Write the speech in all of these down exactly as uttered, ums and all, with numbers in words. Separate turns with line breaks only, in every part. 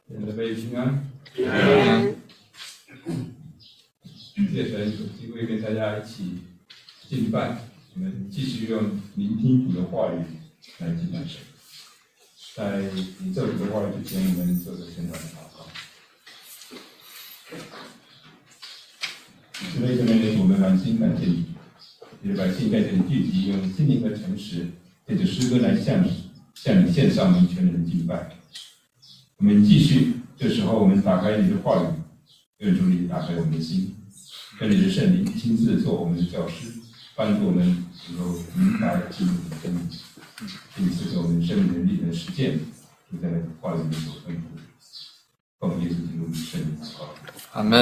愿各位平安。
平安。
谢谢神有机会跟大家一起敬拜，我们继续用聆听主的话语来敬拜神。在领受主的话语之前，我们做个简短的祷告。慈悲的美人，我们满心感谢你，你的百姓在这里聚集，用心灵和诚实，借着诗歌来向向你献上我们全人的敬拜。我们继续，这时候我们打开你的话语，愿主你打开我们的心，让你的圣灵亲自做我们的教师，帮助我们能够明白进入你的真理，并赐给我们生命能力的实践，就在话语里所吩咐。奉耶稣基督的圣名祷告。
阿门。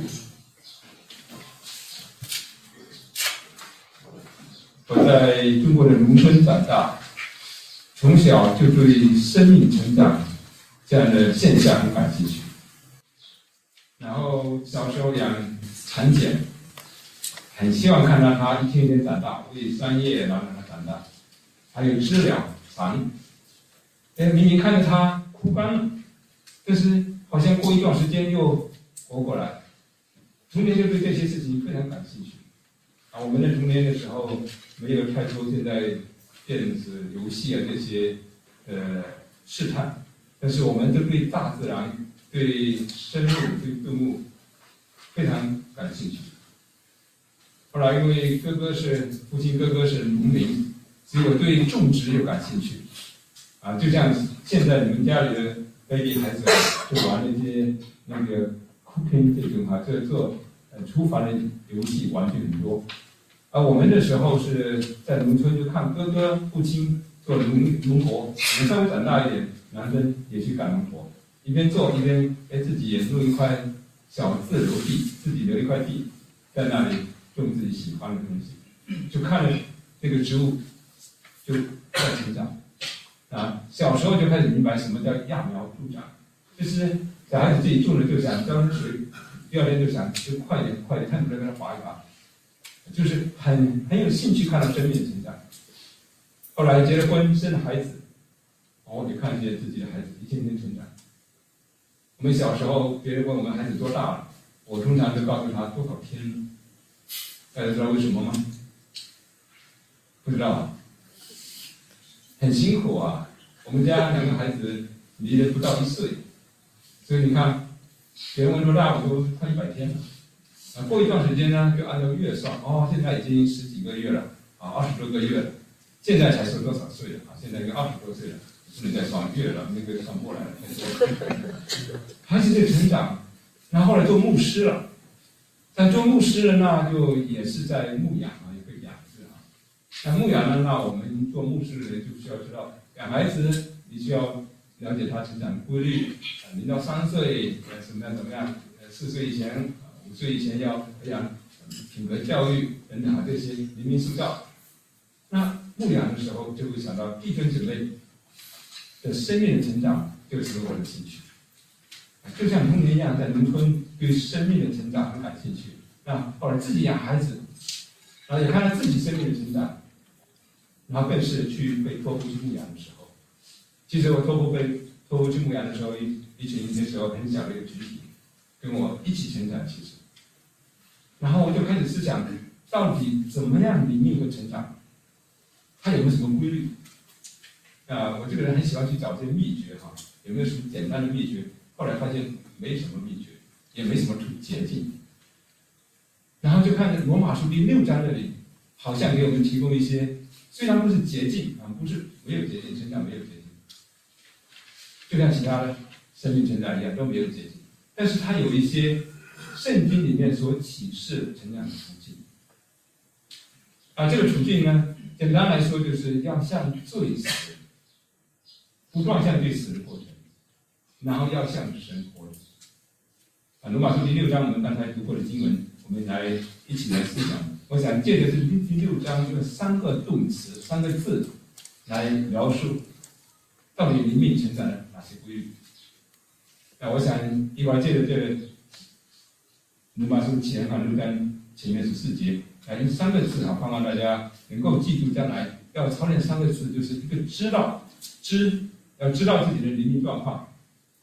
我在中国的农村长大，从小就对生命成长这样的现象很感兴趣。然后小时候养蚕茧，很希望看到它一天一天长大，喂桑叶，然后让它长大。还有知了、蚕，哎，明明看着它枯干了，但是好像过一段时间又活过来。童年就对这些事情非常感兴趣。啊，我们的童年的时候没有太多现在电子游戏啊这些呃试探，但是我们都对大自然、对生物、对动物非常感兴趣。后来因为哥哥是父亲，哥哥是农民，所以我对种植有感兴趣。啊，就像现在你们家里的 baby 孩子就玩那些那个 cooking 这种啊，这做呃厨房的游戏玩具很多。而我们的时候是在农村，就看哥哥、父亲做农农活，我们稍微长大一点，男生也去干农活，一边做一边哎自己也弄一块小自留地，自己留一块地，在那里种自己喜欢的东西，就看着这个植物就在成长。啊，小时候就开始明白什么叫揠苗助长，就是小孩子自己种了就想浇水，第二天就想就快点快点，看出来跟他划一划。就是很很有兴趣看到生命的成长。后来结了婚，生了孩子，我就看见自己的孩子一天天成长。我们小时候别人问我们孩子多大了，我通常就告诉他多少天了。大家知道为什么吗？不知道啊。很辛苦啊，我们家两个孩子离了不到一岁，所以你看，别人问多大，我都快一百天了。啊，过一段时间呢，就按照月算，哦，现在已经十几个月了，啊，二十多个月了，现在才说多少岁了啊？现在应该二十多岁了，不能再算月了，那个算过来了。孩子在成长，然后后来做牧师了，但做牧师了，那就也是在牧养啊，一个养字啊。那牧养呢，那我们做牧师的人就需要知道，养孩子你需要了解他成长的规律，啊，零到三岁呃怎么样怎么样，呃四岁以前。五岁以前要培养品格教育等等这些灵命塑造。那牧养的时候就会想到弟兄姊妹的生命的成长就是我的兴趣。就像童年一样，在农村对生命的成长很感兴趣。那后来自己养孩子，然后也看到自己生命的成长，然后更是去被托付去牧养的时候。其实我托付被托付去牧养的时候，一一群那时候很小的一个群体，跟我一起成长，其实。然后我就开始思想，到底怎么样灵命和成长，它有没有什么规律？啊，我这个人很喜欢去找这些秘诀哈，有没有什么简单的秘诀？后来发现没什么秘诀，也没什么捷径。然后就看罗马书第六章那里，好像给我们提供一些，虽然不是捷径啊，不是没有捷径，成长没有捷径，就像其他的生命成长一样都没有捷径，但是它有一些圣经里面所启示的成长的途径。啊，这个途径呢，简单来说就是要向罪死，不断向罪死的过程，然后要向神活着。啊，罗马书第六章我们刚才读过的经文，我们来一起来思想。我想借着这第六章用三个动词、三个字来描述到底灵命成长的哪些规律。那我想一会儿借着这个罗马书前和六章前面十四节，来用三个字啊，盼望大家能够记住，将来要操练三个字，就是一个知道，知要知道自己的灵命状况，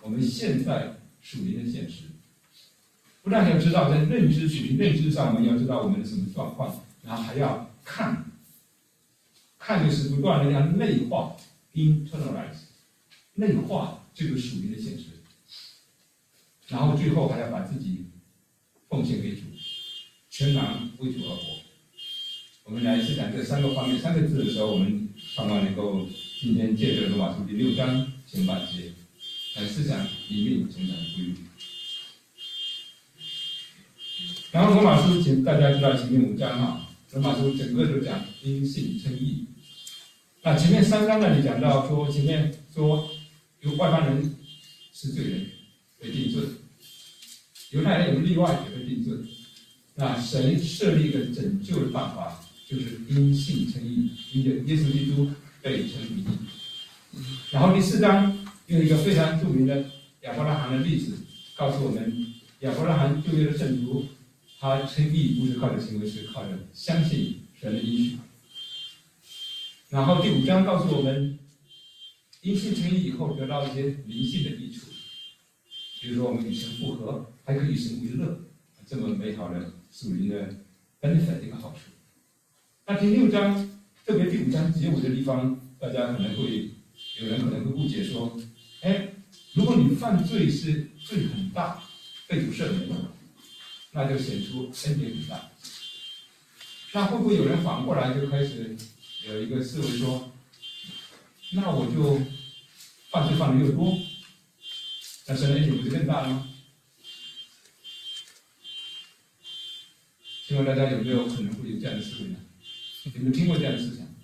我们现在属灵的现实。不但要知道在认知属灵认知上，我们要知道我们的什么状况，然后还要看，看就是不断的要内化 （internalize）， 内化这个属灵的现实，然后最后还要把自己奉献给主，全然为主而活。我们来思想这三个方面、三个字的时候，我们盼望能够今天借着罗马书第六章前半节来思想里面成长的规律。然后罗马书前大家知道前面五章啊，罗马书整个都讲因信称义。那前面三章那里讲到说，前面说有外邦人是罪人被定罪，犹太人有例外也被定罪。那神设立一个拯救的办法，就是因信称义，因着耶稣基督被称为义。然后第四章用一个非常著名的亚伯拉罕的例子，告诉我们亚伯拉罕旧约的圣徒，他称义不是靠着行为，是靠着相信神的应许。然后第五章告诉我们，因信称义以后得到一些灵性的益处，比如说我们与神复合，还可以与神为乐，这么美好的属灵的 benefit 一个好处。那第六章，特别第五章结尾的地方，大家可能会有人可能会误解说，哎，如果你犯罪是罪很大，被主赦免了，那就显出恩典很大。那会不会有人反过来就开始有一个思维说，那我就犯罪犯的越多，那神的恩典不是更大了吗？请问大家有没有可能会有这样的思维呢？有没有听过这样的思想？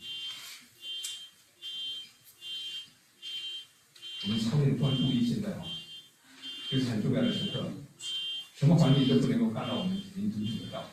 我们操练专注力现在啊，就是很重要的时刻，什么环境都不能够干扰我们灵真正的道。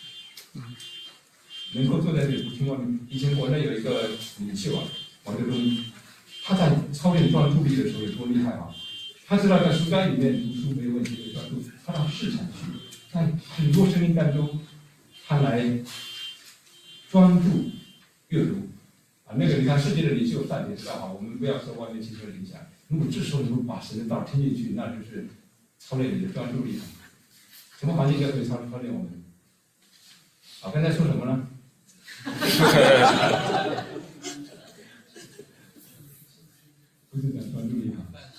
能够坐在这里不听话，以前国内有一个领袖啊，王德忠，他在操练专注力的时候有多厉害啊！他知道在书斋里面读书没有问题的专注，他到市场去，在很多声音当中，他来专注阅读啊。那个你看世界的领袖，大家也知道哈，我们不要受外面汽车的影响。如果这时候能够把神的道听进去，那就是操练你的专注力。什么环境就可以操操练我们？啊，刚才说什么呢？不是讲专注力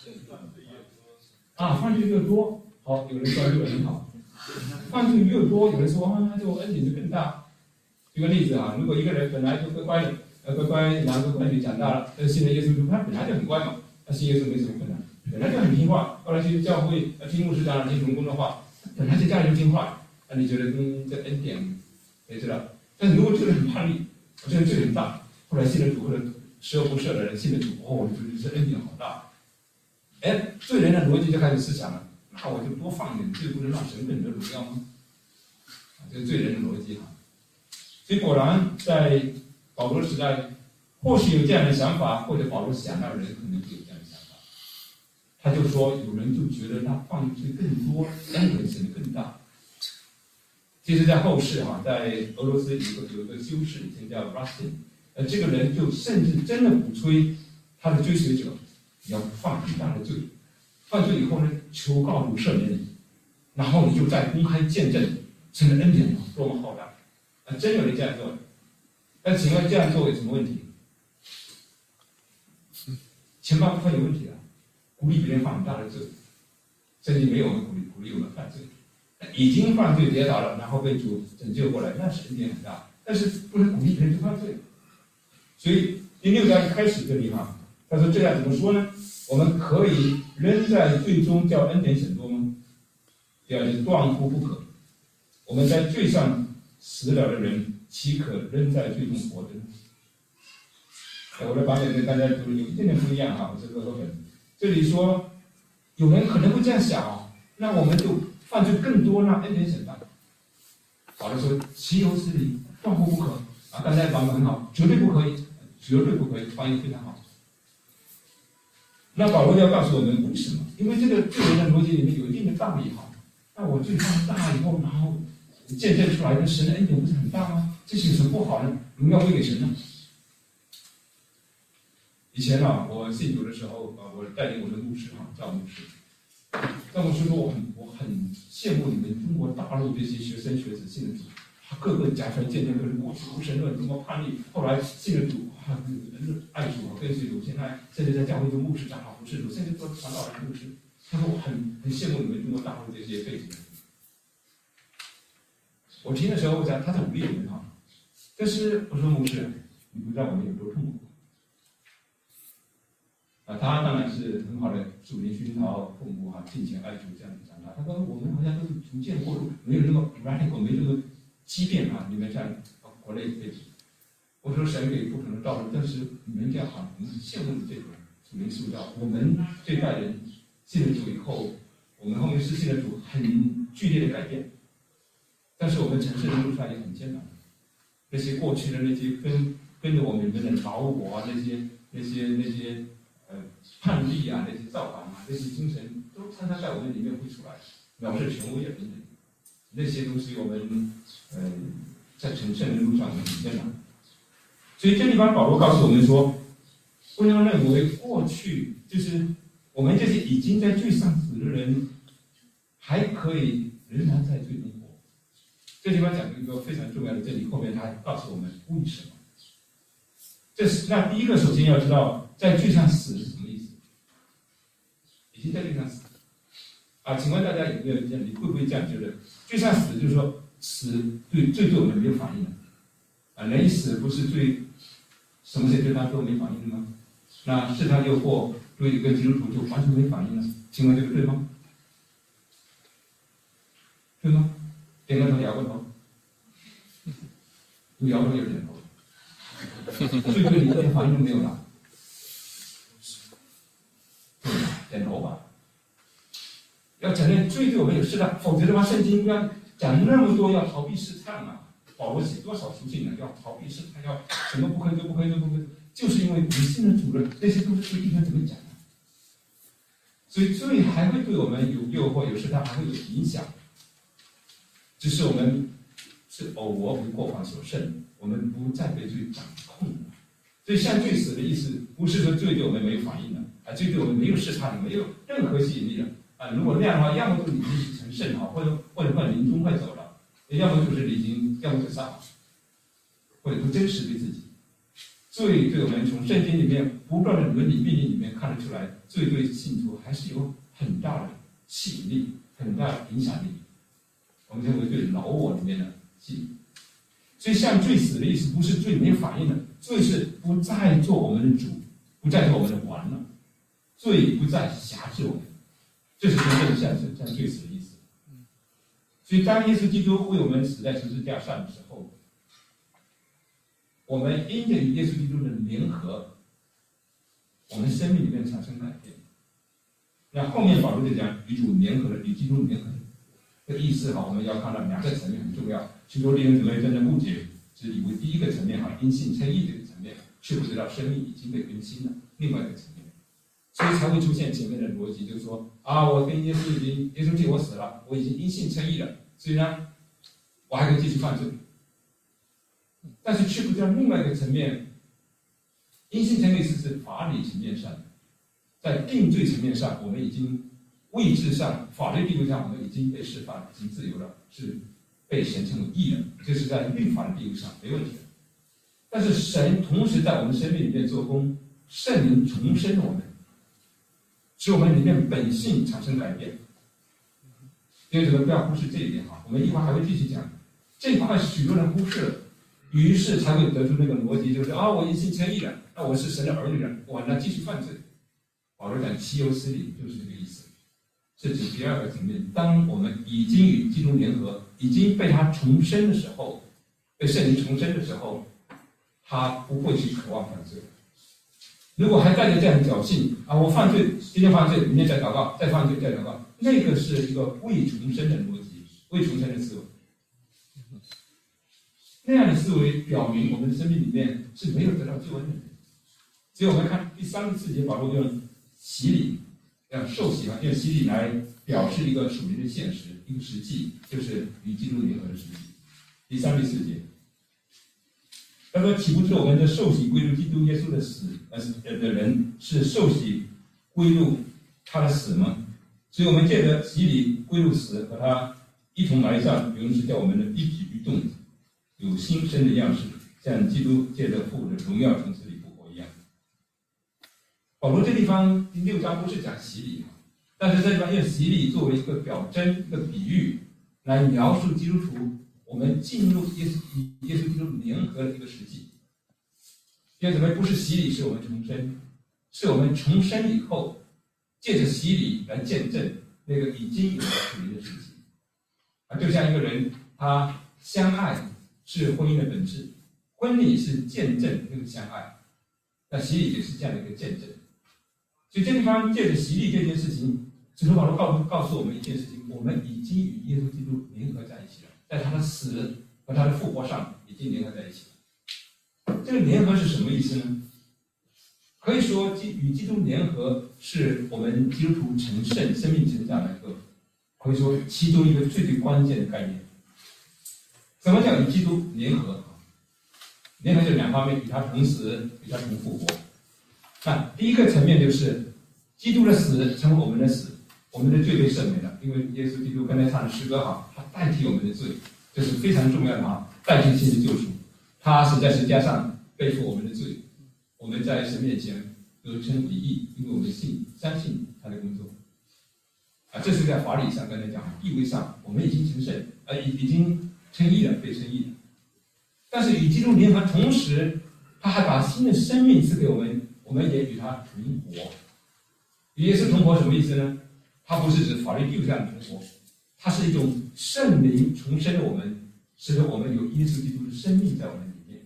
啊，犯罪越多，好，有人专注的很好。犯罪越多，有人说啊，那就恩典就更大。举个例子啊，如果一个人本来就乖乖的，呃，乖乖，然后乖乖地长大了，但是信了耶稣之后，他本来就很乖嘛，他信耶稣没什么困难，本来就很听话，后来去教会，呃，听牧师讲，听同工的话，本来在家里就听话，那你觉得嗯，这恩典，也知道。但是如果这个人很叛逆，这个人罪很大，后来信了主或者十恶不赦的人信了主，哦，你觉得这恩典好大。哎，罪人的逻辑就开始思想了，那我就多放点罪，不能让神更得荣耀吗？啊，这是罪人的逻辑哈。所以果然在保罗时代，或许有这样的想法，或者保罗想到的人可能会有这样的想法。他就说，有人就觉得他犯罪更多，恩典显得更大。其实，在后世哈、啊，在俄罗斯有个有一个修士，以前叫 Rustin， 呃，这个人就甚至真的鼓吹他的追随者要犯很大的罪，犯罪以后呢，求告主赦免你，然后你就再公开见证神的恩典多么浩大。啊，真有人这样做的，但请问这样做有什么问题？前半部分有问题啊，鼓励别人犯很大的罪，甚至没有我们鼓励鼓励我们犯罪。已经犯罪跌倒了，然后被主拯救过来，那是恩典很大。但是不能鼓励别人去犯罪。所以第六章一开始这里哈，他说这样怎么说呢？我们可以仍在罪中叫恩典显多吗？第二就是断乎不可。我们在罪上死了的人，岂可仍在罪中活着呢？我的版本跟大家读有一点点不一样哈，我是和合本。这里说有人可能会这样想哦，那我们就犯罪更多，那恩典显大。保罗说：“岂有此理，断乎不可。”啊，刚才版本很好，绝对不可以，绝对不可以，翻译非常好。那保罗要告诉我们为什么？因为这个罪人的逻辑里面有一定的道理哈。那我罪犯大以后，然后见证出来的神的恩典不是很大吗？这是有什么不好呢？荣耀归给神呢？以前啊，我信主的时候啊，我带领我的牧师啊，赵牧师。 那我说说我很我很羡慕你们中国大陆这些学生学子信了主，他个个假传见证都是过去无神论，多么叛逆，后来信了主，哇，爱主跟随主，现在甚至在教会中牧师长好服侍主，甚至做传道人牧师。他说我很很羡慕你们中国大陆这些背景的。我听的时候，我讲他是鼓励我们哈，但是我说牧师，你不知道我们有多痛苦。啊，他当然是很好的属灵熏陶，父母哈敬虔爱主这样子长大。他说我们好像都是逐渐过渡，没有那么 radical， 没有那么激变啊。你们像国内背景，我说神给不同的道路，但是你们这样好，我们很羡慕这种属灵塑造。我们这一代人信了主以后，我们后面是信了主很剧烈的改变，但是我们城市的路上也很艰难。那些过去的那些跟跟着我们里面的老我啊，那些那些那些。呃，叛逆啊，那些造反啊，那些精神都常常在我们里面会出来，藐视权威啊等等，那些东西我们嗯、呃、在成圣的路上我们很艰难。所以这地方保罗告诉我们说，不要认为过去就是我们这些已经在罪上死的人，还可以仍然在罪中活。这地方讲一个非常重要的真理，后面他告诉我们为什么。这是那第一个，首先要知道。在罪上死是什么意思？已经在罪上死啊！请问大家有没有这样？你会不会这样觉得？罪上死就是说死对罪对我们没有反应的啊！人一死不是对什么事对他都没反应的吗？那试探诱惑对一个基督徒就完全没反应了？请问这个对吗？对吗？点个头，摇个头，有摇头有点头，罪对你一点反应都没有了。点头吧，要承认罪对我们有试探，否则的话，圣经要讲那么多要逃避试探啊。保罗写多少书信呢？要逃避试探，要什么不可以做，不可以做，不可以做，就是因为你信了主了，这些都是对应该怎么讲呢？所以罪还会对我们有诱惑，有试探，还会有影响。只是我们是偶尔为过犯所胜，我们不再被罪掌控了。所以向罪死的意思，不是说罪对我们没有反应的。啊，这对我们没有试探，没有任何吸引力的啊！如果那样的话，要么就是你已经成圣好，或者或者快临终快走了，要么就是你已经要么就撒谎，或者不真实对自己。罪对我们从圣经里面不断的伦理命令里面看得出来，罪对信徒还是有很大的吸引力，很大的影响力。我们称为对老我里面的吸引。所以向罪死的意思不是罪没有反应的，罪是不再做我们的主，不再做我们的王了。罪不再辖制我们，这是真正的向向罪死的意思。所以，当耶稣基督为我们死在十字架上的时候，我们因着与耶稣基督的联合，我们生命里面产生改变。那后面保罗就讲与主联合的，与基督联合的，这个意思哈，我们要看到两个层面很重要。许多弟兄姊妹真的误解，只以为第一个层面哈，因信称义这个层面，却不知道生命已经被更新了。另外一个层面。所以才会出现前面的逻辑，就是说啊，我跟耶稣已经，耶稣替我死了，我已经因信称义了，所以呢，我还可以继续犯罪。但是却不知道另外一个层面，因信称义是指法理层面上，在定罪层面上，我们已经位置上、法律地位上，我们已经被释放，已经自由了，是被神称为义人，这是在律法的地位上没问题的。但是神同时在我们生命里面做工，圣灵重生我们。使我们里面本性产生改变，因此不要忽视这一点哈。我们一会儿还会继续讲，这一块许多人忽视了，于是才会得出那个逻辑，就是啊，我因信称义了，那我是神的儿女了，我呢继续犯罪。保罗讲岂有此理，就是这个意思。这是第二个层面，当我们已经与基督联合，已经被他重生的时候，被圣灵重生的时候，他不会去渴望犯罪。如果还带着这样的侥幸啊，我犯罪，今天犯罪，明天再祷告，再犯罪，再祷告，那个是一个未重生的逻辑，未重生的思维。那样的思维表明我们的生命里面是没有得到救恩的人。所以我们看第三十四节，保罗用洗礼，要受洗嘛，用洗礼来表示一个属灵的现实，一个实际，就是与基督联合的实际。第三十四节。他说：“岂不是我们的受洗归入基督耶稣的死，呃的人是受洗归入他的死吗？ 所以我们借着洗礼归入死，和他一同埋葬，永是叫我们的一举一动有新生的样式，像基督借着父的荣耀从死里复活一样。保罗这地方第六章不是讲洗礼，但是这地方用洗礼作为一个表征、一个比喻，来描述基督徒我们进入耶稣与耶稣基督联合的一个实际。因为什么？不是洗礼，是我们重生，是我们重生以后，借着洗礼来见证那个已经有了属灵的实际。啊，就像一个人他相爱是婚姻的本质，婚礼是见证那个相爱，那洗礼也是这样的一个见证。所以这地方借着洗礼这件事情，使徒保罗告告诉我们一件事情：我们已经与耶稣基督联合在一起了，在他的死和他的复活上已经联合在一起了。这个联合是什么意思呢？可以说，与基督联合是我们基督徒成圣、生命成长的一个，可以说其中一个最最关键的概念。什么叫与基督联合？联合就两方面，与他同死，与他同复活。那第一个层面就是基督的死成为我们的死，我们的罪被赦免了，因为耶稣基督刚才唱的诗歌哈，他代替我们的罪，这是非常重要的哈，代替性的救赎。他是在十字架上背负我们的罪，我们在神面前得称为义，因为我们信相信他的工作。啊，这是在法理上刚才讲，地位上我们已经成圣，呃，已已经称义了，被称义了。但是与基督联合，同时他还把新的生命赐给我们，我们也与他同活。与耶稣同活什么意思呢？它不是指法律地位上的同活，它是一种圣灵重生的我们，使得我们有耶稣基督的生命在我们里面。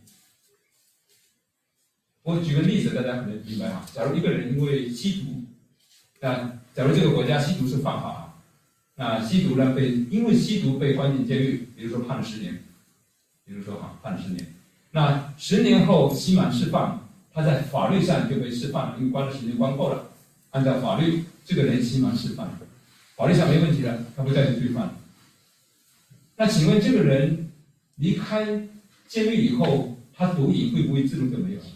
我举个例子，大家可能明白哈。假如一个人因为吸毒，那假如这个国家吸毒是犯法，那吸毒呢被因为吸毒被关进监狱，比如说判了十年，比如说哈判了十年，那十年后期满释放，他在法律上就被释放了，因为关了十年关够了，按照法律这个人期满释放，法律上没问题了，他不再是罪犯了。那请问这个人离开监狱以后，他毒瘾会不会自动就没有了？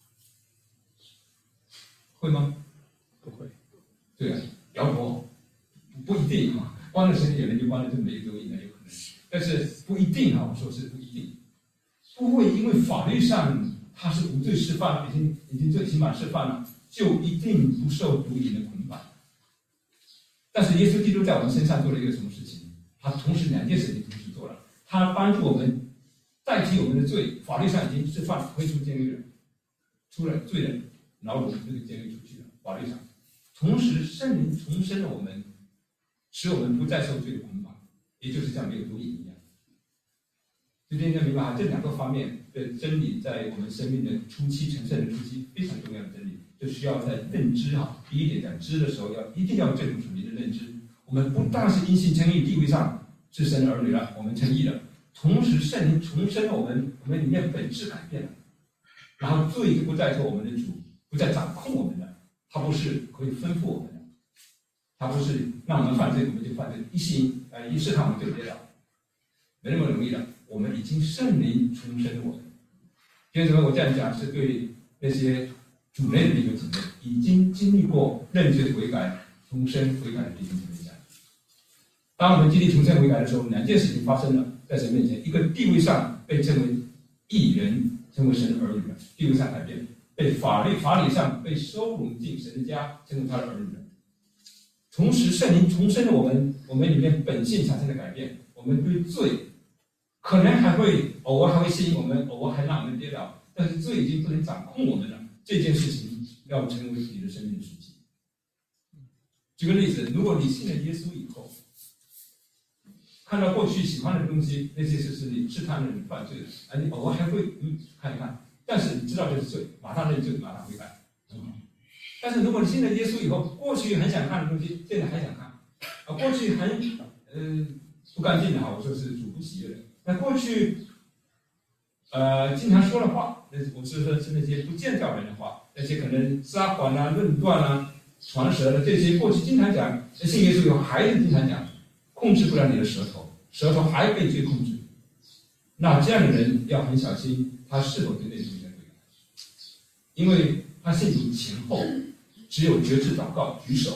会吗？
不会。
对啊，摇头，不一定啊。关了十年，有人就关了就没有毒瘾了，有可能。但是不一定啊，我说是不一定，不会因为法律上他是无罪释放，已经已经罪刑满释放了，就一定不受毒瘾的捆绑。但是耶稣基督在我们身上做了一个什么事情？他同时两件事情同时做了，他帮助我们代替我们的罪，法律上已经释放，可以出监狱了，出了罪人牢笼这个监狱出去了，法律上，同时圣灵重生了我们，使我们不再受罪的捆绑，也就是像没有毒瘾一样。今天要明白这两个方面的真理，在我们生命的初期、成圣的初期非常重要的真理，就需要在认知哈，第一点讲知的时候，要一定要有这种属灵的认知。我们不但是因信称义，地位上是神的儿女了，我们称义了，同时圣灵重生了我们，我们里面本质改变了，然后罪就不再做我们的主，不再掌控我们了，他不是可以吩咐我们的，他不是让我们犯罪我们就犯罪，一信呃一试探我们就跌倒，没那么容易的。我们已经圣灵重生了我们。为什么我这样讲？是对那些主内的弟兄姊妹，已经经历过认罪悔改、重生悔改的弟兄姊妹讲。当我们经历重生悔改的时候，两件事情发生了，在神面前，一个地位上被称为义人，成为神的儿女了，地位上改变；被法律法理上被收容进神的家，成为他的儿女了。同时，圣灵重生了我们，我们里面本性产生了改变，我们对罪可能还会偶尔还会吸引我们，偶尔还让我们跌倒，但是罪已经不能掌控我们了。这件事情要成为你的生命的实际。举个例子，如果你信了耶稣以后，看到过去喜欢的东西，那些事是你试探了你犯罪了，而你偶尔还会嗯看一看，但是你知道这是罪，马上认罪，马上悔改，很好。但是如果你信了耶稣以后，过去很想看的东西，现在还想看，啊，过去很呃不干净的哈，我说是主不喜悦的。那过去，呃，经常说的话，那我是说是那些不建造人的话，那些可能撒谎啊、论断啊、传舌的这些，过去经常讲，信耶稣以后还是经常讲，控制不了你的舌头，舌头还被罪控制。那这样的人要很小心，他是否对内心悔改，因为他信主前后只有觉知祷告、举手，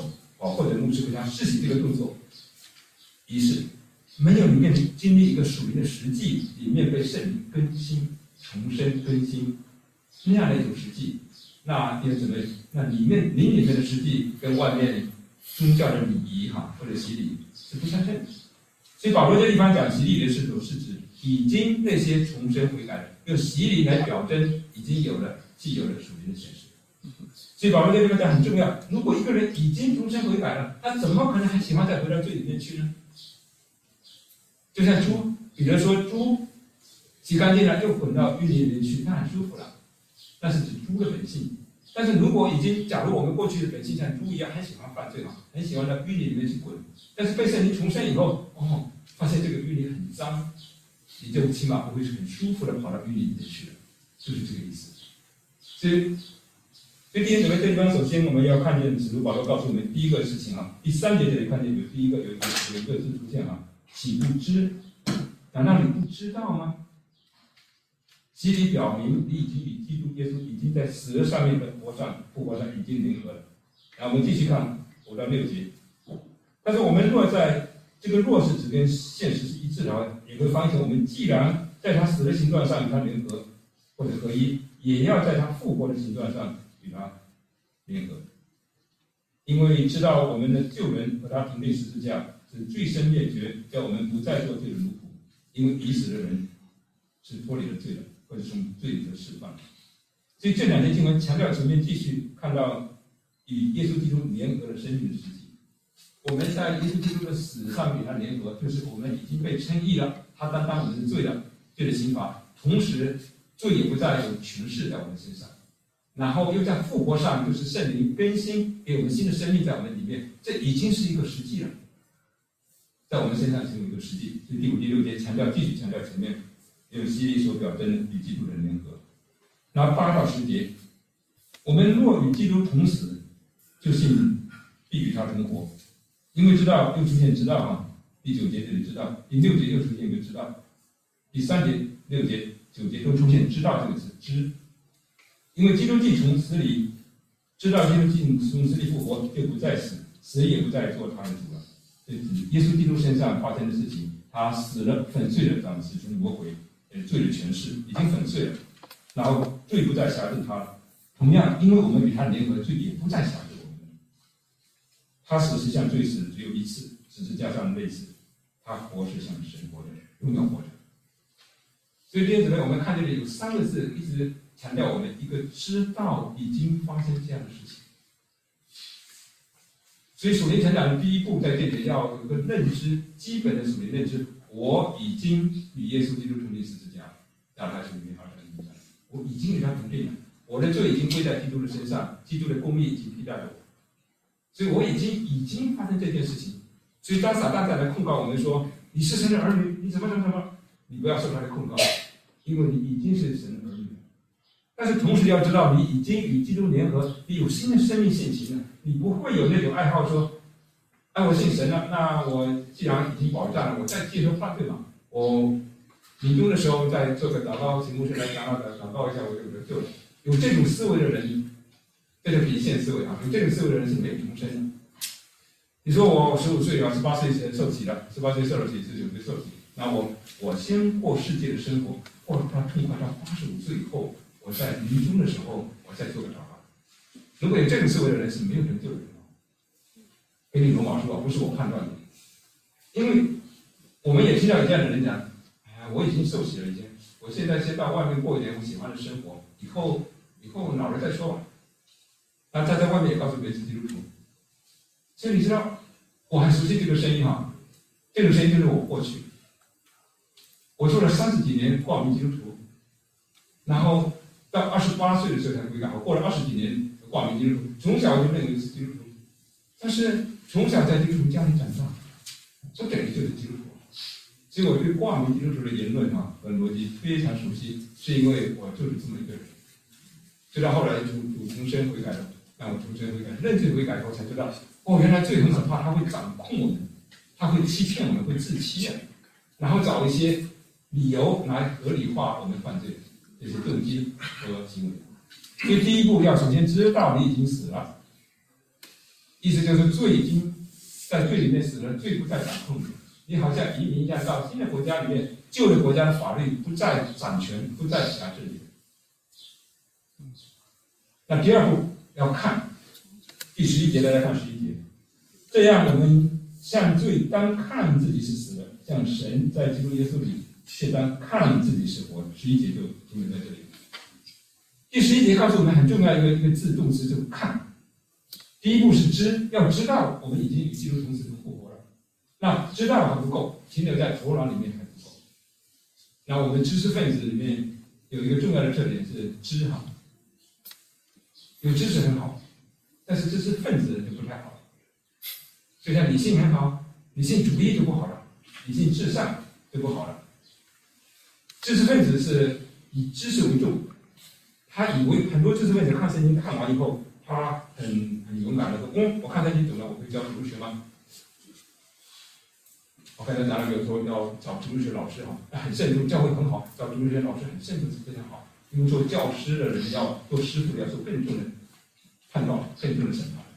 哦，或者牧师给他施行这个动作，仪式没有里面经历一个属灵的实际，里面被圣灵更新、重生、更新那样的一种实际，那弟兄姊妹，那里面灵里面的实际跟外面宗教的礼仪哈或者洗礼是不相称的。所以保罗这地方讲洗礼的是否是指已经那些重生悔改的，用洗礼来表征已经有了既有的属灵的显示。所以保罗这地方讲很重要，如果一个人已经重生悔改了，他怎么可能还喜欢再回到罪里面去呢？就像猪，彼得说猪洗干净了又滚到淤泥里面去，那很舒服了，那是指猪的本性。但是如果已经，假如我们过去的本性像猪一样，很喜欢犯罪嘛，很喜欢到淤泥里面去滚，但是被圣灵重生以后，哦，发现这个淤泥很脏，你就起码不会是很舒服的跑到淤泥里面去了，就是这个意思。所以，所以弟兄姊妹，这地方首先我们要看见使徒保罗告诉我们第一个事情啊，第三节这里看见有第一个有一个有一个字出现啊，岂不知？难道你不知道吗？洗礼表明你已经与基督耶稣已经在死的上面的活上复活上已经联合了。然后我们继续看五到六节。但是我们若在这个若是指跟现实是一致的，也会发现我们既然在他死的形状上与他联合或者合一，也要在他复活的形状上与他联合。因为知道我们的旧人和他同定十字架，是罪身灭绝，叫我们不再做罪的奴仆。因为已死的人是脱离了罪的，或者从罪里的释放。所以这两节经文强调前面继续看到与耶稣基督联合的生命的实际。我们在耶稣基督的死上与他联合，就是我们已经被称义了，他担当我们的罪了，罪的刑罚，同时罪也不再有权势在我们身上。然后又在复活上，就是圣灵更新，给我们新的生命在我们里面，这已经是一个实际了，在我们身上成为一个实际。所以第五、第六节强调，继续强调前面用洗礼所表征的与基督的联合。然后八到十节，我们若与基督同死，就信必与他同活，因为知道又出现知道啊。第九节这里知道，第六节又出现一个知道，第三节、六节、九节都出现知道这个词，知。因为基督既从死里知道基督既从死里复活，就不再死，死也不再做他的主了。这是耶稣基督身上发生的事情，他死了，粉碎了当时从魔鬼呃罪的权势，已经粉碎了，然后罪不再辖制他了。同样，因为我们与他联合，罪也不再辖制我们。他死是像罪死只有一次，只是加上类似，他活是像神活的，永远活着。所以弟兄姊妹，我们看这里有三个字一直强调我们一个知道已经发生这样的事情。所以属灵成长的第一步在这里要有一个认知，基本的属灵认知，我已经与耶稣基督同定十字架，让他成为二十一章，我已经与他同定了，我的罪已经归在基督的身上，基督的公义已经替代了我，所以我已经已经发生这件事情。所以当撒旦再来控告我们说你是神的儿女，你怎么怎么怎么，你不要受他的控告，因为你已经是神的儿女。但是同时要知道，你已经与基督联合，你有新的生命现行了，你不会有那种爱好说，哎，我信神了，那我既然已经保障了，我再接受犯罪嘛。我临终的时候再做个祷告，请牧师来讲的祷告一下，我就得救了。有这种思维的人，这是底线思维啊！有这种思维的人是没有重生的。你说我十五岁啊，十八岁受洗了，十八岁受了洗，十九岁受洗，那我我先过世界的生活，过到痛快到八十五岁以后。我在临终的时候，我再做个祷告。如果有这种思维的人是没有得救的人。给你罗马书啊，不是我判断的，因为我们也听到有这样的人讲，哎，我已经受洗了，已经，我现在先到外面过一点我喜欢的生活，以后以后老了再说吧。那他在外面也告诉别人是基督徒，所以你知道，我很熟悉这个声音哈，这种声音就是我过去，我做了三十几年挂名基督徒，然后。到二十八岁的时候才悔改，我过了二十几年挂名基督徒，从小就认为是基督徒，但是从小在基督徒家里长大，这等于就是基督徒。所以我对挂名基督徒的言论啊和逻辑非常熟悉，是因为我就是这么一个人。直到后来主主重生悔改了，让我重生悔改，认罪悔改以后才知道，哦，原来罪很可怕，它会掌控我们，它会欺骗我们，会自欺啊，然后找一些理由来合理化我们犯罪。这些动机和行为，所以第一步要首先知道你已经死了， 意思就是罪已经在罪里面死了，罪不再掌控你。你好像移民一样到新的国家里面，旧的国家的法律不再掌权，不再辖制你。那第二步要看第十一节，大家看十一节，这样我们向罪当看自己是死的，向神在基督耶稣里却当看自己是活的。十一节就停留在这里。第十一节告诉我们很重要一个一个字动词，就是看。第一步是知，要知道我们已经与基督同死同复活了。那知道还不够，停留在头脑里面还不够。那我们知识分子里面有一个重要的特点是知哈，有知识很好，但是知识分子就不太好。就像理性很好，理性主义就不好了，理性至上就不好了。知识分子是以知识为重，他以为很多知识分子看圣经看完以后，他很很勇敢的说：“嗯，我看圣经懂了，我可以教主日学吗？”我刚才讲了，有时候要找主日学老师哈，很慎重，教会很好，找主日学老师很慎重是非常好，因为做教师的人要做师傅，要受更重的判断，更重的审判。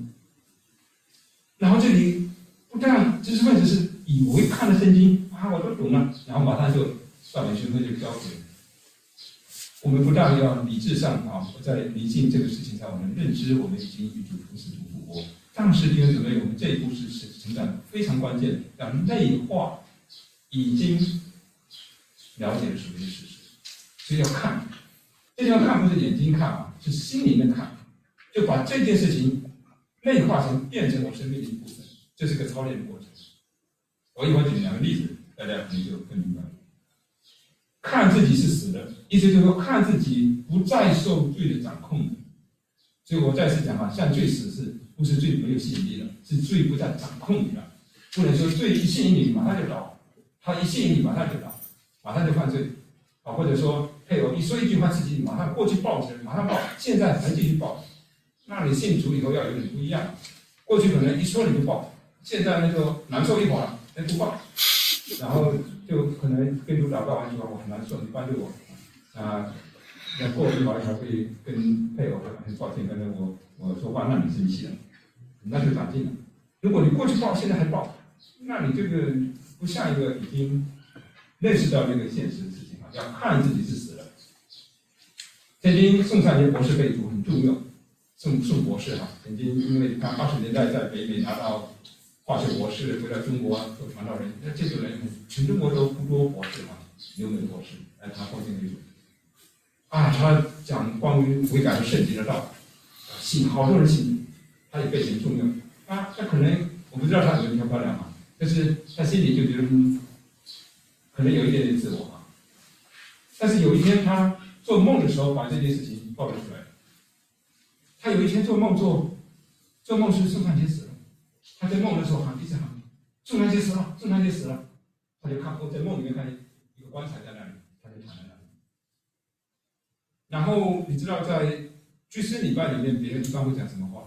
然后这里不但知识分子是以为看了圣经啊，我都懂了，然后马上就上面学科就交给我们。不但要理智上啊，在理性这个事情上，我们认知我们已经与主同死同复活。但是弟兄姊妹，我们这一步是是成长非常关键的，要内化已经了解的属灵事实，所以要看。这地方看不是眼睛看啊，是心里面看，就把这件事情内化成变成我生命的一部分，这是个操练的过程。我一会儿举两个例子，大家可能就更明白了。看自己是死的，意思就是说看自己不再受罪的掌控的。所以我再次讲啊，向罪死是不是罪没有吸引力了，是罪不再掌控你了。不能说罪一吸引你马上就倒，他一吸引你马上就倒，马上就犯罪啊，或者说配偶一说一句话刺激你，马上过去报仇，马上报，现在还继续报。那你信主以后要有点不一样，过去可能一说你就报，现在那就难受一会儿，那不报，然后就可能跟主祷告完说，我很难受，你帮助我啊。那过一会儿还会跟配偶说，很抱歉，刚才我我说话让你生气了，那就长进了。如果你过去报，现在还报，那你这个不像一个已经认识到这个现实的事情啊，要看自己是死了。曾经宋灿杰博士被主很重要。宋宋博士哈，曾经因为他八十年代在北美拿到化学博士，回到中国做传道人，那这个人全中国都不多博士哈，留美博士，来他奉献为主。啊，他讲关于悔改的圣经的道，信好多人信，他也被人重用啊。他可能我不知道他有没有漂亮啊，但是他心里就觉得、嗯、可能有一点点自我啊。但是有一天他做梦的时候，把这件事情暴露出来。他有一天做梦做，做梦是宋灿杰死了。他在梦的时候喊一直喊，宋灿杰死了，宋灿杰死了。他就看，我在梦里面看见一个棺材在那里，他就躺在那里。然后你知道在居士礼拜里面，别人一般会讲什么话？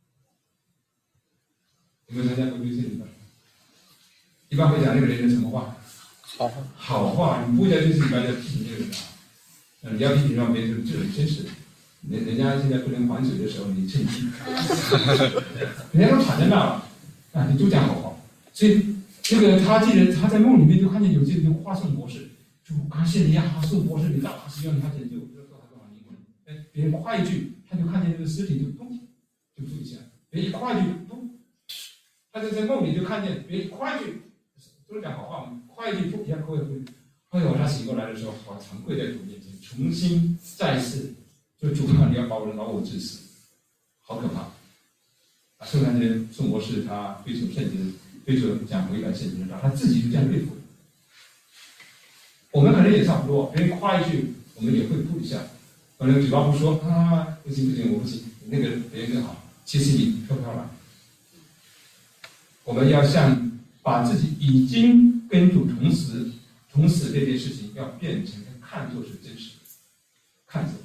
有没有参加过居士礼拜？一般会讲那个人的什么话？好话。好话，你不会在居士礼拜在批评这个人啊？嗯，你要批评让别人，这很真实的。人人家现在不能还水的时候，你趁机，人家都躺在那了，啊，你都讲好话。所以这个他记得他在梦里面就看见有这个花宋博士，就感谢你呀，宋博士，你大使用他拯救，不知道他多少灵魂。哎，别人夸一句，他就看见这个尸体就咚，就住一下；别人一夸一句，咚，他就在梦里就看见别人夸一句，都是讲好话嘛，夸一句咚一下扣回去。哎呦，他醒过来的时候，好惭愧在主面前，重新再次。就主啊，你要把我的老我治死，好可怕！啊，宋灿杰宋博士他追求圣经，追求讲悔改圣经的，他自己就这样对付。我们可能也差不多，别人夸一句，我们也会扑一下，可能嘴巴不说啊，不行不行，我不行，那个别人更好，其实你飘飘然。我们要像把自己已经跟主同死同死这件事情，要变成看作是真实的，看作。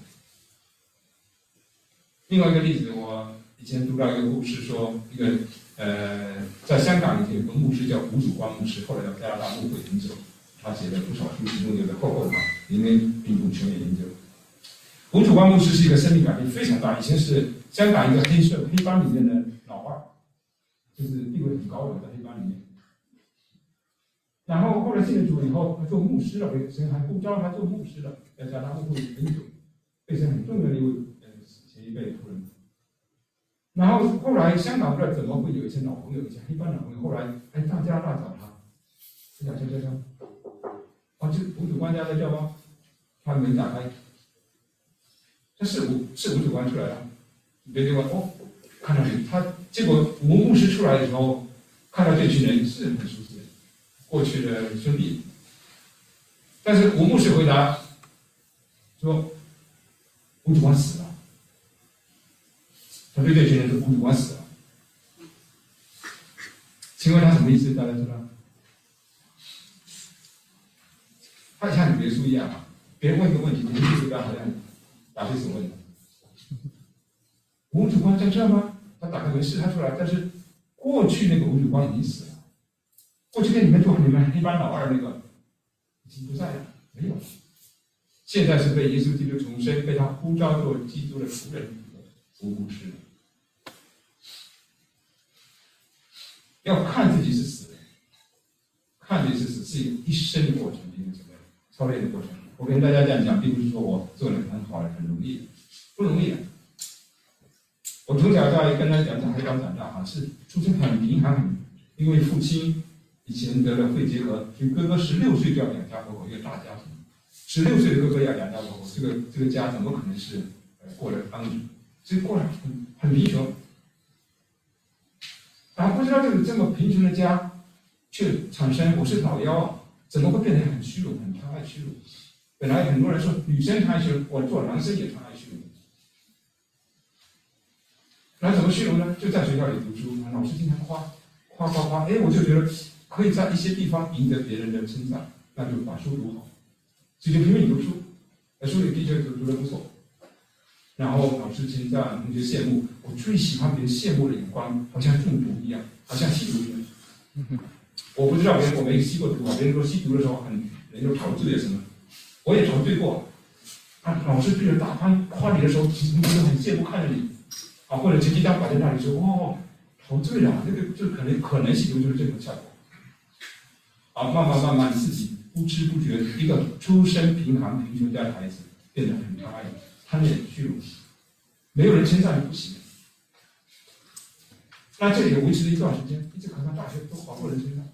另外一个例子，我以前读到一个故事说，一个呃，在香港以前有个牧师叫吴祖光牧师，后来到加拿大牧会很久，他写了不少书，其中有的厚厚的，里面并不全面研究。吴祖光牧师是一个生命改变非常大，以前是香港一个黑社黑帮里面的老二，就是地位很高的在黑帮里面。然后后来信了主以后，他做牧师了，被神还呼召他做牧师了，在加拿大牧会很久，被神很重要的一位呃前一辈仆人。然后后来香港不知道怎么会有一些老朋友，一些黑帮老朋友，后来哎到加拿大找他，他讲叫叫叫，啊这吴主官家在叫吗？他门打开，他是吴是吴主官出来了，别结果哦看到你，他结果吴牧师出来的时候，看到这群人是很熟悉的。过去的兄弟，但是吴牧师回答说：“吴主官死了。”他对这群人说：“吴主官死了。”请问他什么意思？大家知道？他像你耶稣一样啊，别人问一个问题，你就知道好像答非所问的。吴主官在这吗？他打开门试他出来，但是过去那个吴主官已经死了。过去跟你们做你们黑帮老二那个已经不在了，没有。现在是被耶稣基督重生，被他呼召做基督的仆人无故事的。要看自己是死的，看自己是死是一个一生的过程，一个什么操练的过程。我跟大家这样讲，并不是说我做的很好，很容易，不容易的。我从小到跟他讲，在黑帮长大哈，是出身很贫寒，很因为父亲。以前得了肺结核，所以哥哥十六岁就要养家糊口，一个大家庭。十六岁的哥哥要养家糊口，这个这个家怎么可能是呃过得安稳？所以过得很很贫穷。然后不知道这个这么贫穷的家，却产生我是老幺啊，怎么会变得很虚荣，很贪爱虚荣？本来很多人说女生贪爱虚荣，我做男生也贪爱虚荣。然后怎么虚荣呢？就在学校里读书，老师经常夸夸夸夸，哎，我就觉得。可以在一些地方赢得别人的称赞，那就把书读好，所以就拼命读书，在书里的确读读得不错。然后老师称赞，同学羡慕，我最喜欢别人羡慕的眼光，好像中毒一样，好像吸毒一样。我不知道别人，我没吸过毒啊。别人说吸毒的时候很，人就陶醉什么，我也陶醉过。啊，老师对着大方夸你的时候，其实都很羡慕看着你，啊，或者成绩单摆在那里说，哦，陶醉了，这个就可能可能吸毒就是这种效果。啊，慢慢慢慢自己不知不觉，一个出身贫寒贫穷家的孩子变得很贪爱、贪恋、虚荣，没有人称赞你不行。那这也维持了一段时间，一直考上大学都好多人称赞。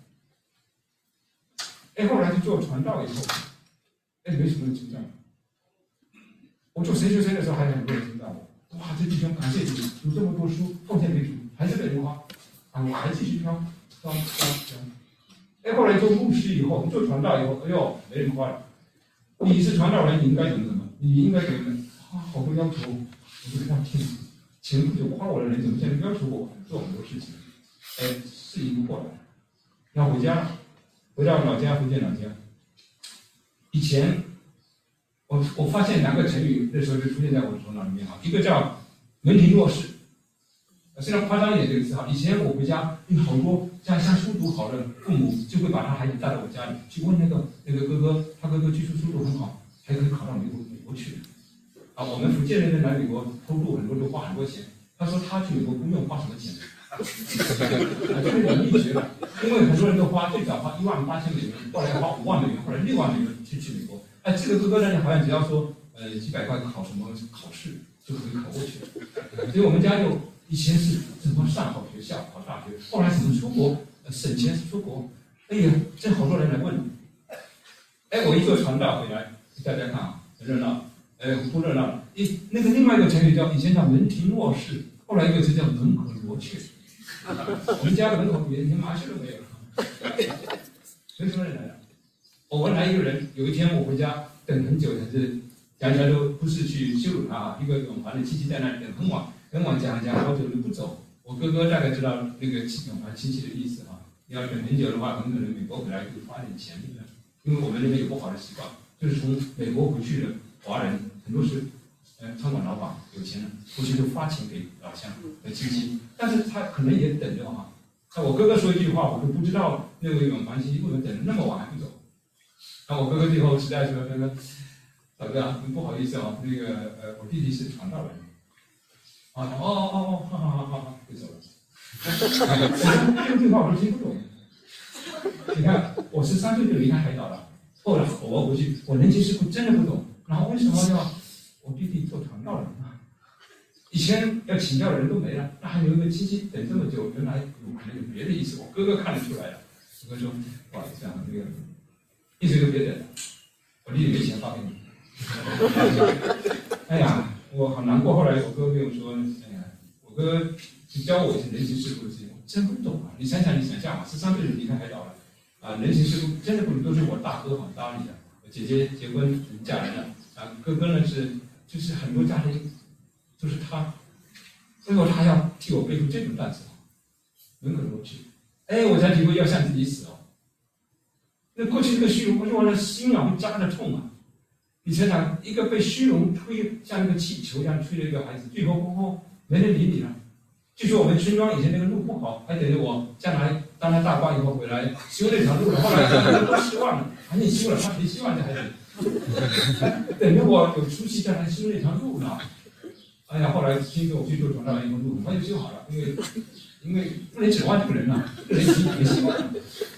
哎，后来去做传道以后，哎，没什么人称赞。我做神学生的时候，还有很多人称赞我。哇，这弟兄感谢主，读这么多书，奉献给主，还是被人夸。啊，我还继续挑，挑，挑，挑。哎，后来做牧师以后，做传道以后，哎呦，没人夸了。你是传道人，你应该怎么怎么，你应该怎么怎么啊，好多要求，我就跟他听。前不久夸我的人，怎么现在要求我做很多事情？哎，适应不过来，要回家了，回到老家，福建老家。以前，我我发现两个成语，那时候就出现在我的头脑里面哈，一个叫门庭若市。虽然夸张一点这个词哈，以前我回家有好多像像书读好的父母，就会把他孩子带到我家里去问那个那个哥哥，他哥哥据说书读很好，还可以考到美国美国去。啊，我们福建人来美国偷渡很多都花很多钱，他说他去美国不用花什么钱，啊，这是有秘诀的，因为很多人都花最早花一万八千美元，后来花五万美元，后来六万美元去去美国。哎，这个哥哥呢，好像只要说呃几百块考什么考试就可以考过去了，所以我们家就。以前是怎么上好学校、考大学，后来怎么出国、呃、省钱出国？哎呀，这好多人来问。哎，我一做传道回来，大家看啊，很热闹，哎，不热闹。一那个另外一个成语叫以前叫门庭若市，后来一个词叫门可罗雀。我们家的门口连连麻雀都没有了，随什么人来的？偶然来一个人，有一天我回家等很久，但是讲起来都不是去羞辱他啊，一个永环的亲戚在那里等很晚。跟我讲讲，好久都不走。我哥哥大概知道那个亲永环亲戚的意思啊。你要等很久的话，很可能美国回来会花点钱的，因为我们那边有不好的习惯，就是从美国回去的华人很多是，呃，餐馆老板有钱人，回去就发钱给老乡的亲戚，但是他可能也等着哈。那我哥哥说一句话，我都不知道那位永环亲戚为什么等那么晚还不走。那我哥哥最后实在说，他说，老哥啊，不好意思啊，那个呃，我弟弟是传道人。啊， 啊，哦哦哦，好好好好好，就走了。这句话我都听不懂。你看，我十三岁就离开海岛了，后来我回去，我人情世故真的不懂。然后为什么要我弟弟做传道人啊？以前要请教的人都没了，那还有一个亲戚等这么久，原来有可能有别的意思。我哥哥看得出来了，我哥说：“不好意思啊，这个一直都别等了，我弟弟没钱发给你。”哎呀，我好难过。后来我哥跟我说：“哎呀，我哥就教我一些人情世故的事情，我真不懂啊！你想想，你想象嘛，十三岁就离开海岛了，啊，人情世故真的不懂，都是我大哥好搭理的。我姐姐结婚嫁人了，啊，哥哥呢是就是很多家庭。”就是他，最后他还要替我背负这种担子，人可如此。哎，我才体会要向自己死哦。那过去这个虚荣，我就我的心啊会扎着痛啊。你想想，一个被虚荣吹，像那个气球一样吹的一个孩子，最后过后没人理你了。据说我们村庄以前那个路不好，还等着我将来当了大官以后回来修那条路了。后来大家都失望了，赶紧修了，他没希望这孩子，等着我有出息将来修那条路呢。哎呀，后来听说我去做传道人以后，路很快就修好了，因为因为不能指望这个人呐，这个人已经没希望了。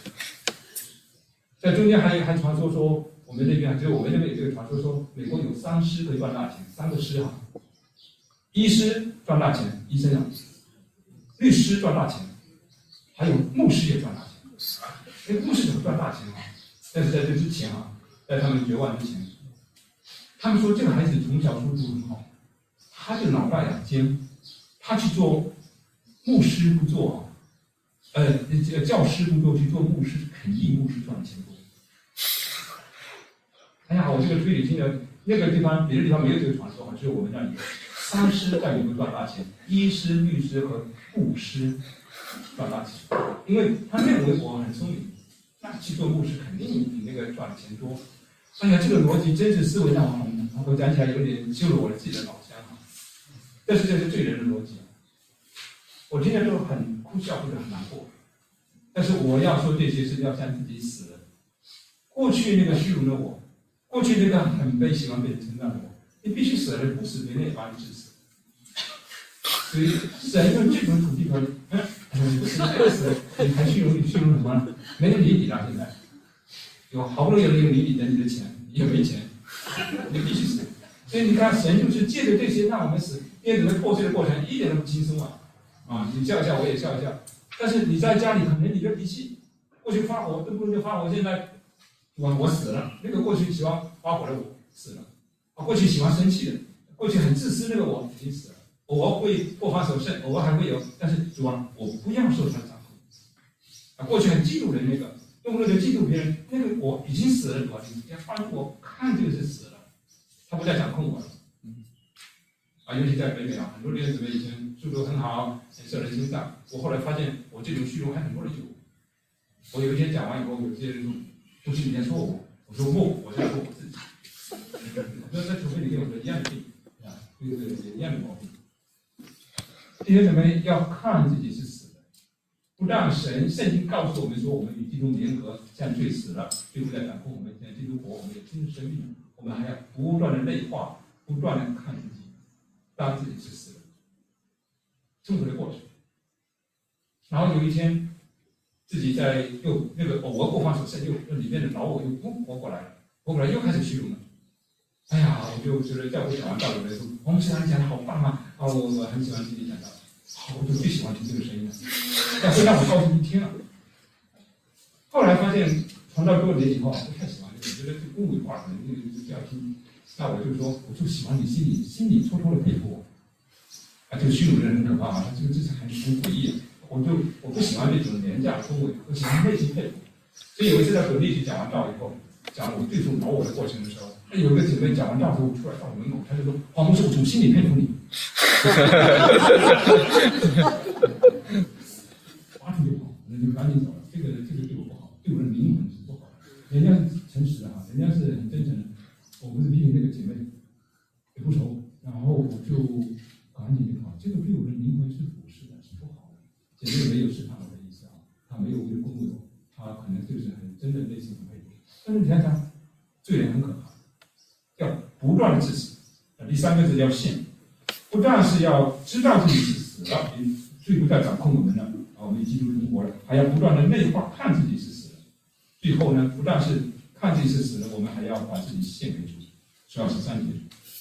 在中间还还传说说，我们那边只有我们那边有这个传说说，美国有三师可以赚大钱，三个师哈，医师赚大钱，医生啊，律师赚大钱，还有牧师也赚大钱。哎，牧师怎么赚大钱啊？但是在这之前啊，在他们绝望之前，他们说这个孩子从小书读很好。他就脑袋啊尖，他去做牧师不做，呃，教师不做，去做牧师，肯定牧师赚的钱多。哎呀，我这个推理听的，那个地方别的地方没有这个传说啊，只有我们那里有。三师在美国赚大钱，医师、律师和牧师赚大钱，因为他认为我很聪明，那去做牧师肯定比那个赚的钱多。哎呀，这个逻辑真是思维让我，我讲起来有点羞辱我的自己的老乡啊。但是这是罪人的逻辑，我听着就很哭笑或者很难过。但是我要说这些是要向自己死的。过去那个虚荣的我，过去那个很被喜欢被人称赞的我，你必须死了，不死别人也把你治死。所以神用这种土地说，嗯，你不死不死，你还虚荣，你虚荣什么呢？没人理你了，现在有好不容易有人理你的你的钱，你也没钱，你必须死。所以你看，神就是借着这些让我们死。因为你们破碎的过程一点都不轻松啊！啊，你笑一笑，我也笑一笑。但是你在家里，可能你的脾气，过去发火，动不动就发火，现在我我死了。那个过去喜欢发火的我死了，啊，过去喜欢生气的，过去很自私那个我已经死了。偶尔会过发守胜，偶尔还会有，但是主啊，我不要受他的掌控。啊，过去很嫉妒人那个，动不动就嫉妒别人，那个我已经死了，主啊，你要帮助我看这个是死了，他不再掌控我了。啊，尤其在北美啊，很多弟兄姊妹以前素质很好，很受人称赞。我后来发现，我这种虚荣还很多人有。我有一天讲完以后，有些人说不是你在说我，我说不，我在说我自己。我说那除非你跟我说一样的病啊，对对对，一样的毛病。弟兄姊妹要看自己是死的，不让神圣经告诉我们说，我们与基督联合，像罪死了，罪不再掌控我们，像基督活，我们有新的生命。我们还要不断的内化，不断的看自己。当自己是死了，痛苦的过程。然后有一天，自己在又那个偶尔过方守胜，又里面的老我又活过来了，活过来又开始虚荣了。哎呀，我就觉得教会讲完道理的时候，我们想讲的好棒啊！啊，我我很喜欢听你讲道理，好，我就最喜欢听这个声音了，但会让我高兴一天了。后来发现传道多年以后啊，不太喜欢这个，觉得这恭维话可能就就不要听。那我就说，我就喜欢你心里心里偷偷的佩服我。啊，这个虚荣的人很可怕啊，这个这是很很诡异。我就我不喜欢这种廉价的恭维，我喜欢内心佩服。所以有一次在本地去讲完道以后，讲我对付老我的过程的时候，有一个姐妹讲完道之后出来到我门口，她就说：“黄牧师，我从心里佩服你。”话题就好，那就赶紧走了。这个这个对我不好，对我的灵魂是不好的。人家是诚实的啊，人家是很真诚的。我不是批评那个姐妹，也不熟，然后我就赶紧就跑，这个对我的灵魂是腐蚀的，是不好的。姐妹没有试探我的意思啊，她没有为了恭维我，她可能就是很真的内心很佩服。但是你想想，罪人很可怕，要不断的自省。第三个字叫信， 不但是要知道自己是死了，罪不再掌控我们了，啊，我们与基督同活了，还要不断的内化看自己是死了。最后呢，不但是看自己是死了，我们还要把自己献给主。十二十三节。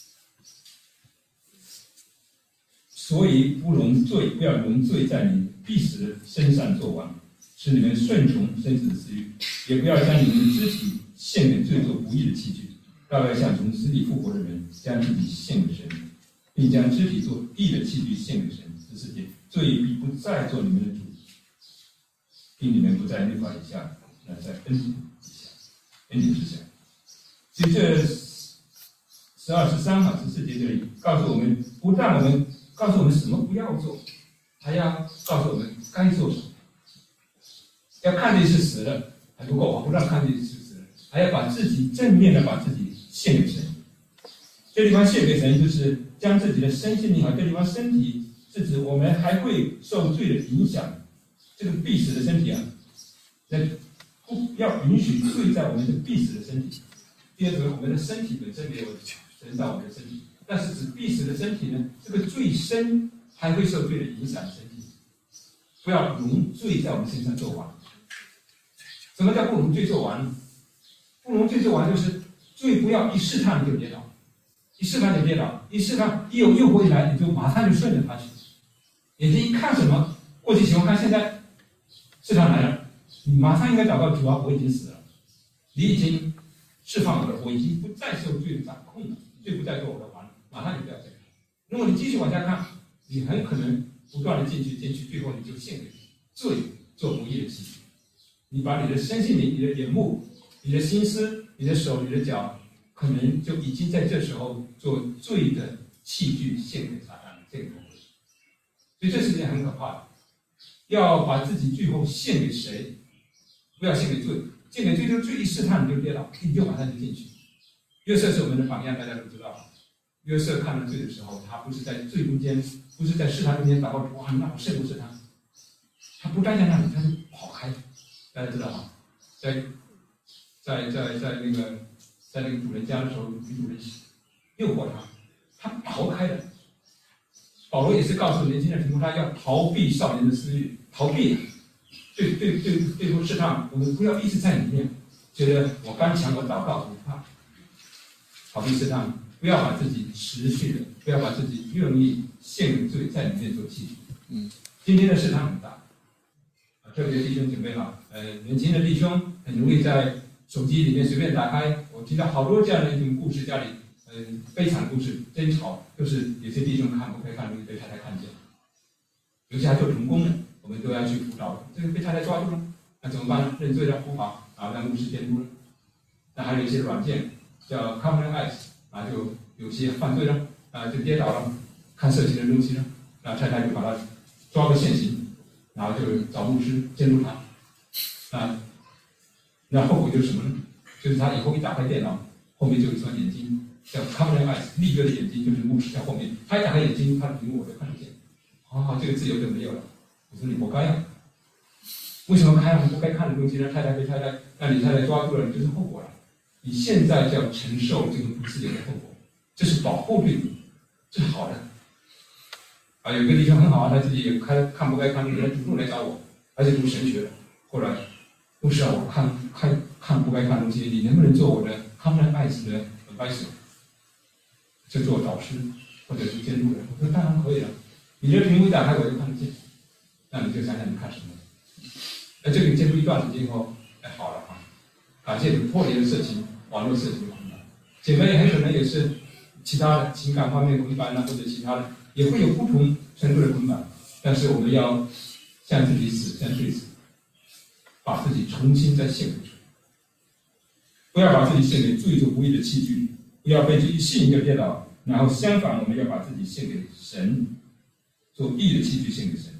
所以不容罪，不要容罪在你必死的身上作王，使你们顺从身子的私欲，也不要将你们的肢体献给罪做不义的器具，倒要像从死里复活的人，将自己献给神，并将肢体做义的器具献给神。十四节，罪必不再做你们的主，并你们不在律法以下，乃在恩典以下，恩典之下。所以这十二、十三和十四节这里告诉我们，不但我们告诉我们什么不要做，还要告诉我们该做什么。要看自己是死了还不够，不但看自己是死了，还要把自己正面的把自己献给神。这地方献给神，就是将自己的身心灵和这地方身体是指我们还会受罪的影响，这个必死的身体啊，那不要允许罪在我们这必死的身体。第二个，我们的身体本身没有神造我们的身体，但是指必死的身体呢，这个罪身还会受罪的影响的身体，不要容罪在我们身上做完。什么叫不容罪做完？不容罪做完就是罪不要一试探就跌倒，一试探就跌倒，一试探一有诱惑一来，你就马上就顺着他去。眼睛一看什么，过去喜欢看，现在试探来了，你马上应该祷告，主啊，我已经死了，你已经释放我了，我已经不再受罪的掌控了，罪不再做我的王，马上就不要再看。如果你继续往下看，你很可能不断的进去进去，最后你就陷给罪做不义的器具。你把你的身心灵、你的眼目、你的心思、你的手、你的脚，可能就已经在这时候做罪的器具献给撒旦，这个魔鬼。所以这是一件很可怕的，要把自己最后献给谁？不要献给罪，献给罪就是罪一试探你就跌倒，你就马上就进去。约瑟是我们的榜样，大家都知道。约瑟看了罪的时候，他不是在罪中间，不是在试探中间祷告，哇，那我胜不是他？他不站在那里，他就跑开。大家知道吗？在在在在那个在那个主人家的时候，女主人诱惑他，他逃开了。保罗也是告诉年轻人，提供他要逃避少年的私欲，逃避对对对对付试探，我们不要一直在里面，觉得我刚强，我祷告不怕。逃避试探，不要把自己持续的，不要把自己愿意陷入罪在里面做器具。嗯，今天的试探很大。特别弟兄姐妹啊，呃，年轻的弟兄很容易在手机里面随便打开。我听到好多这样的一种故事，家里嗯、呃、悲惨故事，争吵，就是有些弟兄看不开看，容易被太太看见，尤其还做童工的，我们都要去辅导。这个被太太抓住了，那怎么办呢？认罪了，伏法啊，让牧师监督了。那还有一些软件叫 Common Eyes 啊，就有些犯罪了啊，就跌倒了，看色情的东西了，那太太就把他抓个现行。然后就找牧师监督他，啊，那后果就是什么呢？就是他以后一打开电脑，后面就有一双眼睛，叫 Common Eyes， 立哥的眼睛就是牧师在后面，他一打开眼睛，他的屏幕我都看得见，啊，这个自由就没有了。我说你活该啊！为什么看不该看的东西呢？太太被太太，让你太太抓住了，你就是后果了。你现在就要承受这个不自由的后果，这是保护对你，这是好的。啊，有个弟兄很好啊，他自己也开看不该看，有人主动来找我，而且读神学的。后来，牧师啊，我看看看不该看的东西，你能不能做我的 Common Eyes 的 advisor， 就做导师或者是监督人？我说当然可以了，你的屏幕一打开我就看得见，那你就想想你看什么。那这个监督一段时间以后，哎好了啊，感谢主脱离了色情、网络色情的捆绑。姐妹很可能也是其他的情感方面捆绑啊，或者其他的。也会有不同程度的捆绑，但是我们要向自己死，向罪死，把自己重新再献给主，不要把自己献给罪做不义的器具，不要被罪吸引就跌倒，然后相反，我们要把自己献给神，做义的器具献给神。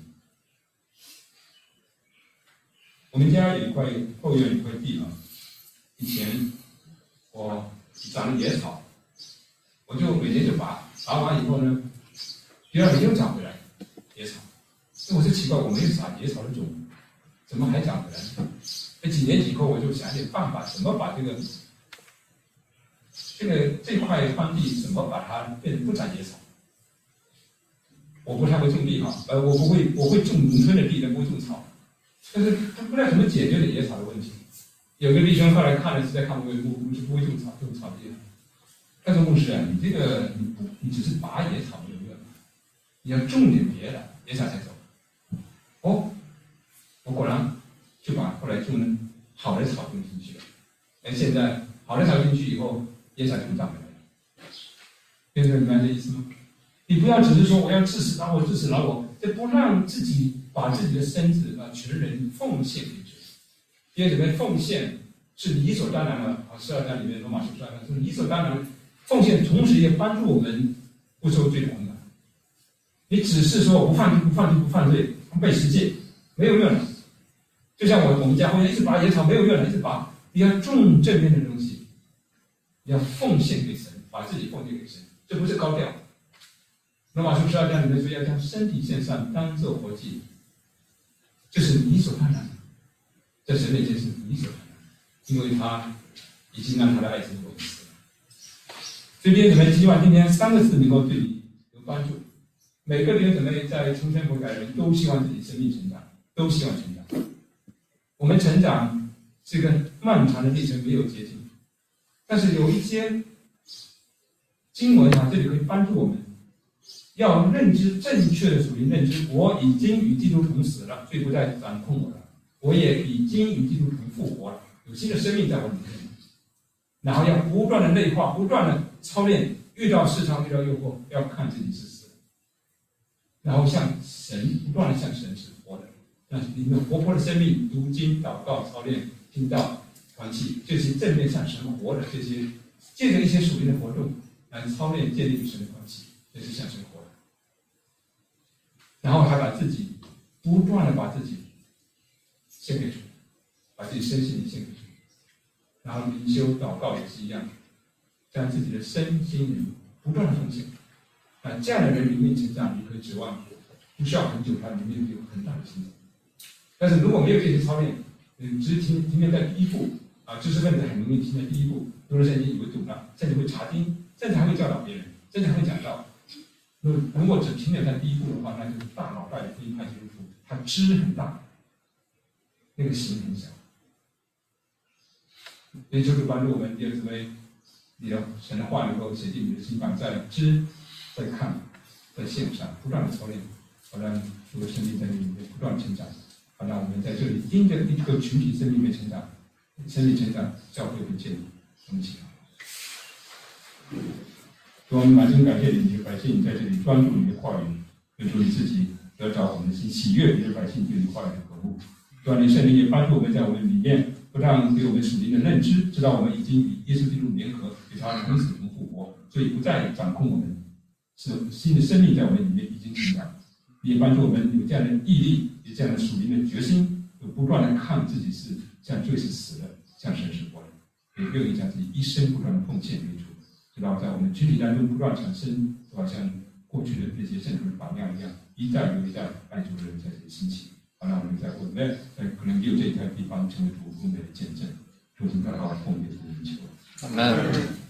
我们家有一块后院有一块地啊，以前我长了野草，我就每年就拔，拔完以后呢。第二年又长回来野草，那我就奇怪，我没有撒野草的种，怎么还长回来？那几年以后，我就想点办法，怎么把这个这个这块荒地怎么把它变成不长野草？ 我不太会种地哈，呃，我不会，我会种农村的地，但不会种草。但是他不知道怎么解决野草的问题。有个弟兄后来看了，实在看不会，我我是不会种草，种草地的。他说牧师啊，你这个你不，你只是拔野草没有用，你要种点别的，野草才走。哦，我果然就把后来种的好的草种进去了。哎，现在好的草进去以后，野草就长回来了。听得明白这意思吗？你不要只是说我要致死老我，致死老我，这不让自己把自己的身子啊全人奉献给主。因为什么？奉献是理所当然的啊，十二章里面罗马书十二章是理所当然。奉献同时也帮助我们不受罪的捆绑。你只是说我不犯罪、不犯罪、不犯罪，不被十诫，没有用的。就像我我们家，我一直拔野草没有用的，一直拔。你要种正面的东西，你要奉献给神，把自己奉献给神，这不是高调。罗马书十二章里面说要将身体献上，当作活祭，这是理所当然的，在神面前是理所当然的，因为他已经让他的爱子活一次了。所以弟兄姊妹，希望今天三个字能够对你有帮助。每个弟兄姊妹在重生悔改的人都希望自己生命成长，都希望成长。我们成长是个漫长的历程，没有捷径。但是有一些经文啊，这里可以帮助我们，要认知正确的属灵认知。我已经与基督同死了，罪不再掌控我了。我也已经与基督同复活了，有新的生命在我里面。然后要不断的内化，不断的操练，遇到市场，遇到诱惑，要看自己是死的。然后向神，不断的向神是活的，让你们活泼的生命，读经、祷告、操练、听到、团契，这些正面向神活的这些，借着一些属灵的活动来操练、建立与神的关系，这是向神活的。然后还把自己不断的把自己献给主，把自己身心灵献给主。然后灵修、祷告也是一样，将自己的身心灵不断的奉献。啊，这样的人灵命成长，你可以指望不需要很久，他灵命有很大的进展。但是如果没有这些操练，嗯，只是停停留在第一步啊，知识分子很容易停在第一步，读了圣经以为懂了，甚至会查经，甚至还会教导别人，甚至还会讲道。如如果只停留在第一步的话，那就是大脑袋的福音派基督徒，他知很大，那个行很小。所以就是帮助我们弟兄姊妹，你的神的话能够写进你的心板，在知、在看、在线上不断的操练，好让这个生命在里面不断成长，好让我们在这里因着一个群体生命的成长，生命成长，教会会建立。我们一起祷告。主，我们满心感谢你，你的百姓在这里专注你的话语，愿主你自己得着我们的心，喜悦你的百姓对你话语的渴慕。主，你圣灵也帮助我们在我们里面。不但给我们属灵的认知，知道我们已经与耶稣基督联合，与他同死同复活，所以不再掌控我们，是新的生命在我们里面已经成长。也帮助我们有这样的毅力，有这样的属灵的决心，有不断的看自己是像罪是死的，像神是活的，也愿意将自己一生不断的奉献给主，直到在我们群体当中不断产生，就好像过去的这些圣徒的榜样一样，一代又一代爱主的人在这里兴起。好，让我们在我们在可能有这一块地方成为主公的见证，求主祷告奉耶稣的名求。
阿门。